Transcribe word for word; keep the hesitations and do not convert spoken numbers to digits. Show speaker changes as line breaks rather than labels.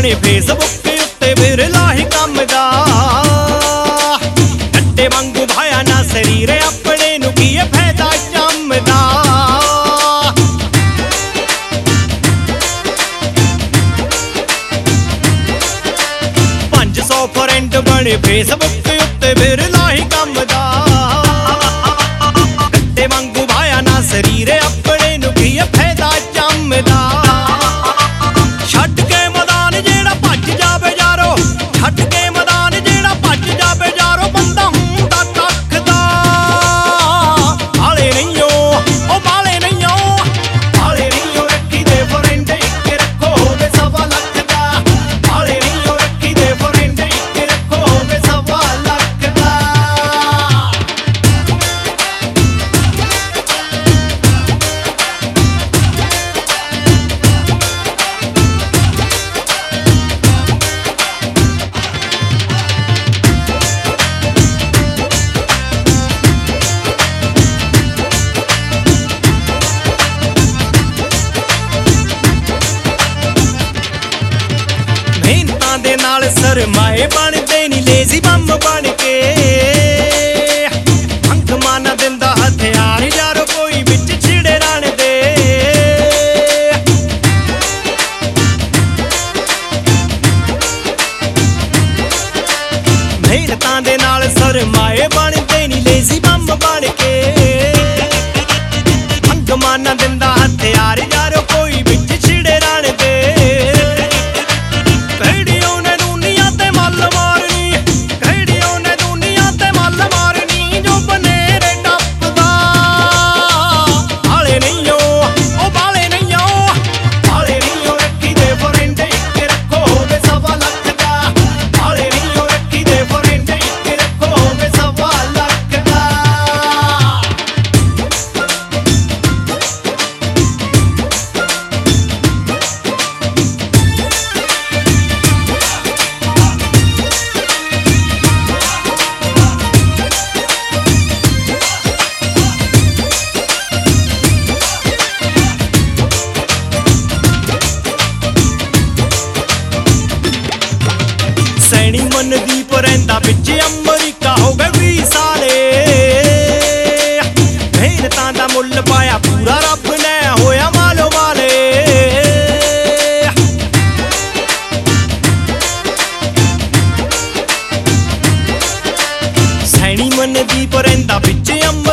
बने फेसबुक उत्ते बिरला ही कम दा कट्टे वांगू भाया ना शरीर अपने नू की फायदा जमदा पांच सौ फ्रेंड बने फेसबुक उत्ते बिरला ही कम दा कट्टे वांगू भाया ना शरीर अपने नू की फायदा जमदा छड्ड के मैदान जेड़ा भज जावे यारो छड्ड के मैदान जेड़ा भज जावे यारो बंदा हुंदा कख दा भाले नहीं ओ ओ भाले नहीं ओ भाले नहीं ओ रखी दे फ्रेंड इक रखो होवे सवा लख दा भाले नहीं ओ रखी दे फ्रेंड इक रखो होवे सवा लख दा ਮਿਹਨਤਾਂ ਦੇ ਨਾਲ ਸਰਮਾਏ ਬਣਦੇ ਨੀ ਲੇਜ਼ੀ ਬੰਮ ਬਣ ਕੇ ਅੰਖ ਮਾਨਾ ਦਿੰਦਾ ਹਥਿਆਰ ਯਾਰੋ ਕੋਈ ਵਿੱਚ ਛਿੜੇ ਰਣ ਦੇ ਮਿਹਨਤਾਂ ਦੇ ਨਾਲ ਸਰਮਾਏ ਬਣਦੇ ਨੀ ਲੇਜ਼ੀ ਬੰਮ ਬਣ ਕੇ ਅੰਖ ਮਾਨਾ ਦਿੰਦਾ ਹਥਿਆਰ ਯਾਰੋ ਕੋਈ ਵਿੱਚ ਛਿੜੇ ਰਣ ਦੇ सैनी मनदीप रहिंदा विच अमरीका हो गए बीस साले मेहनतां दा मुल पाया पूरा रब ने होया मालो वाले सैनी मनदीप रहिंदा विच